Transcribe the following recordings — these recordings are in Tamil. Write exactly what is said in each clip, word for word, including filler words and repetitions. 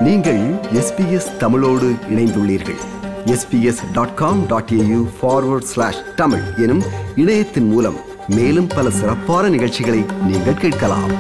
நீங்கள் எஸ்பிஎஸ் தமிழோடு இணைந்துள்ளீர்கள். SBS dot com dot AU forward slash Tamil எனும் இணையத்தின் மூலம் மேலும் பல சிறப்பான நிகழ்ச்சிகளை நீங்கள் கேட்கலாம்.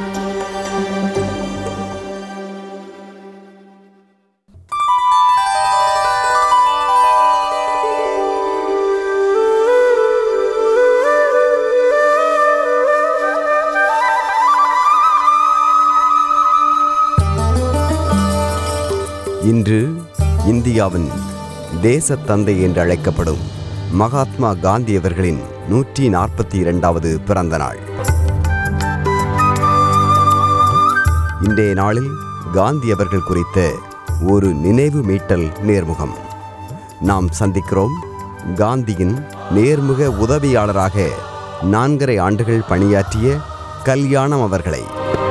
இன்று இந்தியாவின் தேசத்தந்தை என்று அழைக்கப்படும் மகாத்மா காந்தி அவர்களின் நூற்றி நாற்பத்தி இரண்டாவது பிறந்த நாள். இன்றைய நாளில் காந்தி அவர்கள் குறித்த ஒரு நினைவு மீட்டல் நேர்முகம். நாம் சந்திக்கிறோம் காந்தியின் நேர்முக உதவியாளராக நான்கரை ஆண்டுகள் பணியாற்றிய கல்யாணம் அவர்களை.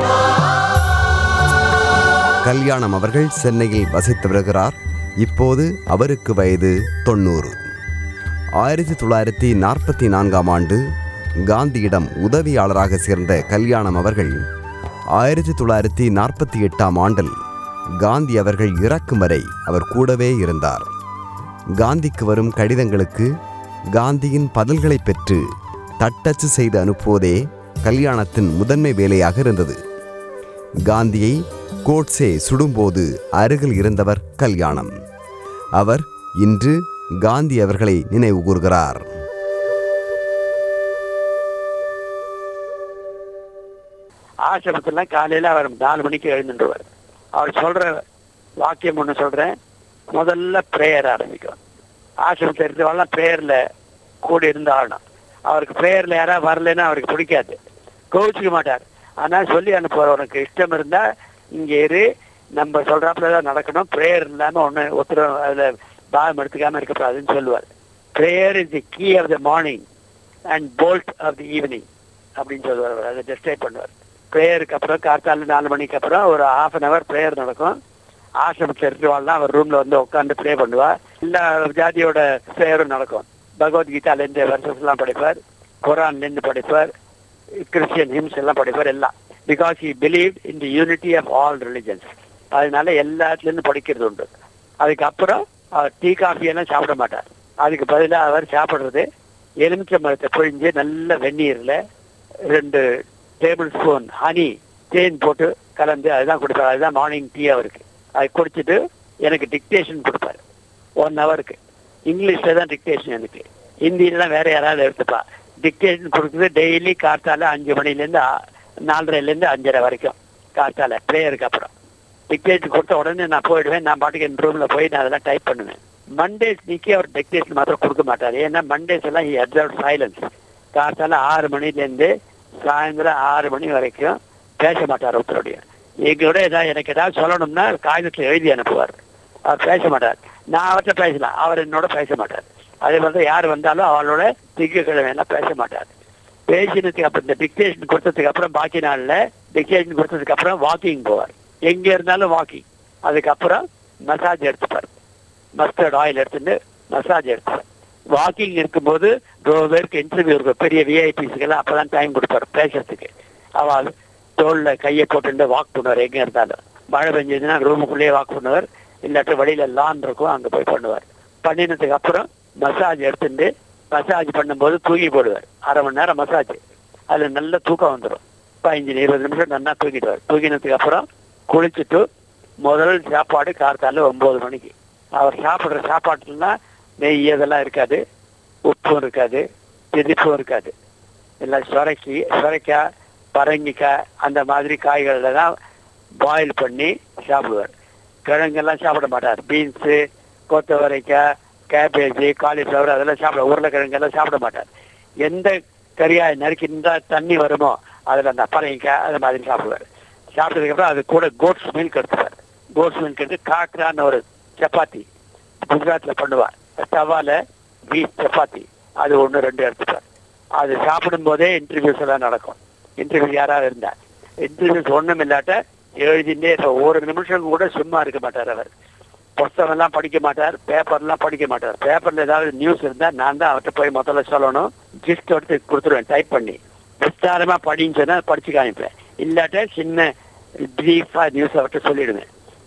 கல்யாணம் அவர்கள் சென்னையில் வசித்து வருகிறார். இப்போது அவருக்கு வயது தொண்ணூறு. ஆயிரத்தி தொள்ளாயிரத்தி நாற்பத்தி நான்காம் ஆண்டு காந்தியிடம் உதவியாளராக சேர்ந்த கல்யாணம் அவர்கள் ஆயிரத்தி தொள்ளாயிரத்தி நாற்பத்தி எட்டாம் ஆண்டில் காந்தி அவர்கள் இறக்கும் வரை அவர் கூடவே இருந்தார். காந்திக்கு வரும் கடிதங்களுக்கு காந்தியின் பதில்களை பெற்று தட்டச்சு செய்து அனுப்புவதே கல்யாணத்தின் முதன்மை வேலையாக இருந்தது. காந்தியை கோட்சே சுடும்போது அருகில் இருந்தவர் கல்யாணம். அவர் இன்று காந்தி அவர்களை நினைவு கூர்கிறார். ஆசிரமத்துல காலையில அவர் நாலு மணிக்கு எழுந்துருவார். அவர் சொல்ற வாக்கியம் ஒண்ணு சொல்றேன். முதல்ல பிரேயர் ஆரம்பிக்கும். ஆசிரமத்தில் இருக்கிறவெல்லாம் பிரேயர்ல கூட இருந்து ஆகணும். அவருக்கு பிரேயர்ல யாராவது வரலன்னா அவருக்கு பிடிக்காது, கோவிச்சுக்க மாட்டார். ஆனா சொல்லி அனுப்புவார், உனக்கு இஷ்டம் இருந்தா இங்க இரு, நம்ம சொல்றாப்புலதான் நடக்கணும், பிரேயர் இல்லாம ஒண்ணு ஒருத்தர் அதுல பாகம் எடுத்துக்காம இருக்கக்கூடாதுன்னு சொல்லுவார். Prayer is the key of the morning and bolt of the evening அப்படின்னு சொல்லுவார். அதை டிஸ்கிரைப் பண்ணுவார். பிரேயருக்கு அப்புறம் காத்தால நாலு மணிக்கு அப்புறம் ஒரு ஹாஃப் அன் அவர் பிரேயர் நடக்கும். ஆசிரமத்தில் இருக்கிறவாள்லாம் அவர் ரூம்ல வந்து உட்காந்து ப்ரே பண்ணுவார். எல்லா ஜாதியோட பிரேயரும் நடக்கும். பகவத்கீதால இருந்து வருஷஸ் எல்லாம் படிப்பார், குரான்ல இருந்து படிப்பார், கிறிஸ்டியன் ஹிம்ஸ் எல்லாம் படிப்பார் எல்லாம். Because he believe in the unity of all religions. அதனால எல்லாத்துல இருந்து படிக்கிறது உண்டு. அதுக்கப்புறம் அவர் டீ காஃபி எல்லாம் சாப்பிட மாட்டார். அதுக்கு பதிலாக அவர் சாப்பிட்றது எலுமிச்சை மரத்தை பொழிஞ்சு நல்ல வெந்நீர்ல ரெண்டு டேபிள் ஸ்பூன் ஹனி தேன் போட்டு கலந்து அதுதான் கொடுப்பார். அதுதான் மார்னிங் டீ அவருக்கு. அதை குடிச்சிட்டு எனக்கு டிக்டேஷன் கொடுப்பாரு ஒன் ஹவருக்கு. இங்கிலீஷ்ல தான் டிக்டேஷன், எனக்கு ஹிந்தியிலாம் வேற யாராவது எடுத்துப்பா. டிக்டேஷன் கொடுக்குறது டெய்லி காத்தால அஞ்சு மணிலேருந்து நாலரைல இருந்து அஞ்சரை வரைக்கும் காத்தால பிரேயருக்கு அப்புறம். டிக்டேஷன் கொடுத்த உடனே நான் போயிடுவேன். நான் பாட்டுக்கு என் ரூம்ல போய் நான் அதெல்லாம் டைப் பண்ணுவேன். மண்டேஸ் நீக்கி அவர் டிக்டேஷன் மாத்திரம் கொடுக்க மாட்டார். ஏன்னா மண்டேஸ் எல்லாம் ஹி அப்சர்வ் சைலன்ஸ். காத்தால ஆறு மணிலேருந்து சாயந்தரம் ஆறு மணி வரைக்கும் பேச மாட்டார் ஒருத்தருடைய. எங்களோட ஏதாவது எனக்கு ஏதாவது சொல்லணும்னா காகிதத்தில் எழுதி அனுப்புவார். அவர் பேச மாட்டார். நான் அவர்கிட்ட பேசலாம், அவர் என்னோட பேச மாட்டார். அதே மாதிரி யார் வந்தாலும் அவளோட திங்கக்கிழமை எல்லாம் பேச மாட்டார். பேசினதுக்கு அப்புறம் இந்த டிக்டேஷன் கொடுத்ததுக்கு அப்புறம் பாக்கி நாள்ல டிக்டேஷன் கொடுத்ததுக்கு அப்புறம் வாக்கிங் போவார். எங்க இருந்தாலும் வாக்கிங். அதுக்கப்புறம் மசாஜ் எடுத்துப்பார். மஸ்டர்ட் ஆயில் எடுத்துட்டு மசாஜ் எடுத்துப்பார். வாக்கிங் இருக்கும்போது ரொம்ப பேருக்கு இன்டர்வியூ இருக்கும். பெரிய விஐபிஸ்க்கு எல்லாம் அப்பதான் டைம் கொடுப்பார் பேசுறதுக்கு. அவள் தோல்ல கையை போட்டு வாக் பண்ணுவார். எங்க இருந்தாலும் மழை பெஞ்சதுன்னா ரூமுக்குள்ளேயே வாக் பண்ணுவார். இல்லாட்ட வழியில லான் இருக்கும், அங்க போய் பண்ணுவார். பண்ணினதுக்கு அப்புறம் மசாஜ் எடுத்துட்டு மசாஜ் பண்ணும்போது தூங்கி போடுவார். அரை மணி நேரம் மசாஜ். அதுல நல்ல தூக்கம் வந்துடும். பதினஞ்சு இருபது நிமிஷம் நல்லா தூங்கிடுவார். தூங்கினதுக்கு அப்புறம் குளிச்சுட்டு முதல் சாப்பாடு காத்தால ஒன்பது மணிக்கு. அவர் சாப்பிட்ற சாப்பாட்டுலாம் நெய் இதெல்லாம் இருக்காது, உப்பும் இருக்காது, திதிப்பும் இருக்காது. எல்லாம் சுரைக்கி சுரைக்காய் பரங்கிக்காய் அந்த மாதிரி காய்கள்ல தான் பாயில் பண்ணி சாப்பிடுவார். கிழங்கெல்லாம் சாப்பிட மாட்டார். பீன்ஸு, கொத்தவரைக்காய், கேபேஜ், காலிஃப்ளவர் அதெல்லாம் சாப்பிட, உருளைக்கிழங்கெல்லாம் சாப்பிட மாட்டார். எந்த கறியாய் நறுக்கின்றா தண்ணி வருமோ அதில் அந்த பரங்கிக்காய் அது மாதிரி சாப்பிடுவார். சாப்பிட்டதுக்கப்புறம் அது கூட கோட்ஸ் மில்க் எடுத்துவார். கோட்ஸ் மில்க் எடுத்து காக்கரான்னு ஒரு சப்பாத்தி குஜராத்தில் பண்ணுவார். தவால பீஃப் சப்பாத்தி அது ஒன்று ரெண்டு எடுத்துப்பார். அது சாப்பிடும் போதே இன்டர்வியூஸ் எல்லாம் நடக்கும். இன்டர்வியூ யாராவது இருந்தா இன்டர்வியூஸ் ஒன்றும் இல்லாட்ட எழுதிட்டே ஒரு நிமிஷம் கூட சும்மா இருக்க மாட்டார். அவர் புத்தகம் எல்லாம் படிக்க மாட்டார், பேப்பர்லாம் படிக்க மாட்டார். பேப்பர்ல ஏதாவது நியூஸ் இருந்தா நான் தான் அவர்கிட்ட போய் முதல்ல சொல்லணும். ஜிஸ்ட் எடுத்து கொடுத்துருவேன் டைப் பண்ணி. விஸ்தாரமா படின்னு சொன்னா படிச்சு காமிப்பேன். இல்லாட்ட சின்ன பிரீஃபா நியூஸ் அவர்கிட்ட சொல்லிடுவேன்.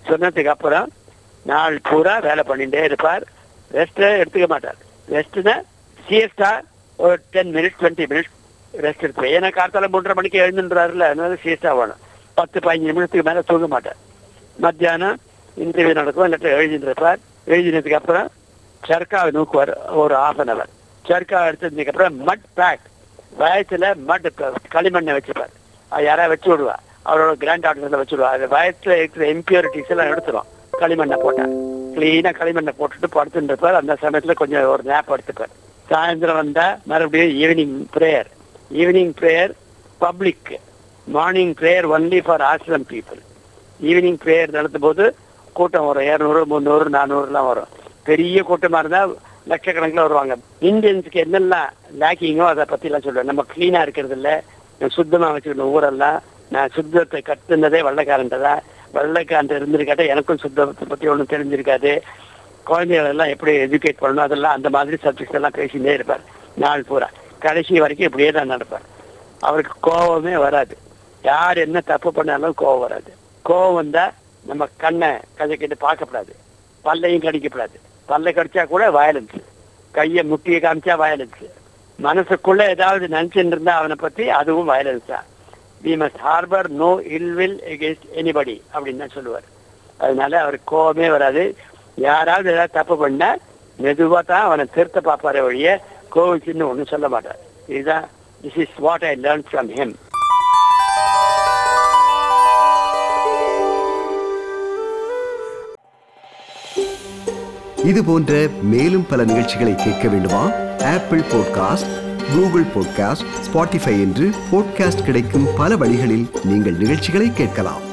சொன்னதுக்கு அப்புறம் நாள் பூரா வேலை பண்ணிட்டே இருப்பார். ரெஸ்ட் எடுத்துக்க மாட்டார். ரெஸ்ட்னா சிஎஸ்டா ஒரு ten minutes twenty minutes rest எடுத்துப்பேன். ஏன்னா காத்தால மூன்றரை மணிக்கு எழுந்துன்றாருல, அதனால சிஎஸ்டா வேணும். பத்து பதினஞ்சு நிமிஷத்துக்கு மேலே தூங்க மாட்டார். மத்தியானம் இன்டர்வியூ நடக்கும், இல்லாட்டி எழுதிருப்பார். எழுதினதுக்கு அப்புறம் சர்க்காவை நூக்குவார் ஒரு ஹாஃப் அன் அவர். சர்க்காவை எடுத்ததுக்கு அப்புறம் மட் பேக், வயசுல மட் களிமண்ணை வச்சுப்பார். அது யாராவது வச்சு விடுவா, அவரோட கிராண்ட் டாக்டர்ல வச்சு விடுவா. அது வயசுல இருக்கிற இம்பியூரிட்டிஸ் எல்லாம் எடுத்துரும். களிமண்ணை போட்டா கிளீனா களிமண்ணை போட்டுட்டு படுத்துட்டு இருப்பார். அந்த சமயத்துல கொஞ்சம் ஒரு நேப் எடுத்துப்பார். சாயந்தரம் வந்தா மறுபடியும் evening prayer. Evening prayer public, morning prayer only for ashram people. Evening prayer நடத்தும் போது கூட்டம் வரும், இரநூறு முந்நூறு நானூறுலாம் வரும். பெரிய கூட்டமா இருந்தா லட்சக்கணக்கில் வருவாங்க. இந்தியன்ஸுக்கு என்னெல்லாம் லேக்கிங்கோ அதை பத்தி எல்லாம் சொல்லுவேன். நம்ம கிளீனா இருக்கிறது இல்லை, சுத்தமா வச்சுக்கணும் ஊரெல்லாம். நான் சுத்தத்தை கத்துனதே வெள்ளைக்காரன்ட்டதான். வெள்ளைக்காரன் இருந்திருக்காட்ட எனக்கும் சுத்தத்தை பத்தி ஒன்றும் தெரிஞ்சிருக்காது. குழந்தைகள் எல்லாம் எப்படி எஜுகேட் பண்ணணும் அதெல்லாம் அந்த மாதிரி சப்ஜெக்ட் எல்லாம் பேசிட்டே இருப்பார் நாள் பூரா. கடைசி வரைக்கும் இப்படியே தான் நடப்பார். அவருக்கு கோபமே வராது. யார் என்ன தப்பு பண்ணாலும் கோபம் வராது. கோபம் வந்தா நம்ம கண்ணை கதைக்கிட்டு பார்க்கப்படாது, பல்லையும் கடிக்கப்படாது. பல்லை கடிச்சா கூட வயலன்ஸ், கையை முட்டியை காமிச்சா வயலன்ஸ், மனசுக்குள்ள ஏதாவது நினைச்சுட்டு இருந்தா அவனை பத்தி அதுவும் வயலன்ஸ் தான். we must harbor no ill will against anybody அப்படின்னு தான் சொல்லுவார். அதனால அவருக்கு கோபமே வராது. யாராவது ஏதாவது தப்பு பண்ணா மெதுவா தான் அவனை திருத்த பார்ப்பாரே வழிய கோவிச்சுன்னு ஒன்றும் சொல்ல மாட்டார். இதுதான் this is what I learned from him. இது போன்ற மேலும் பல நிகழ்ச்சிகளை கேட்க வேண்டுமா? Apple podcast, Google podcast, Spotify என்று பாட்காஸ்ட் கிடைக்கும் பல வழிகளில் நீங்கள் நிகழ்ச்சிகளை கேட்கலாம்.